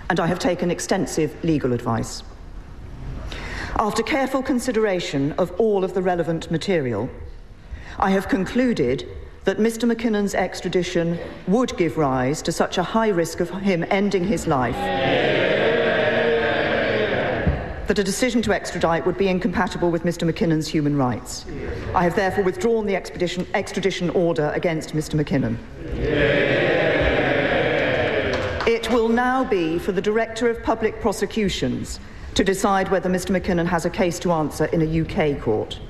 and I have taken extensive legal advice. After careful consideration of all of the relevant material, I have concluded that Mr. McKinnon's extradition would give rise to such a high risk of him ending his life that a decision to extradite would be incompatible with Mr. McKinnon's human rights. I have therefore withdrawn the extradition order against Mr. McKinnon. It will now be for the Director of Public Prosecutions to decide whether Mr. McKinnon has a case to answer in a UK court.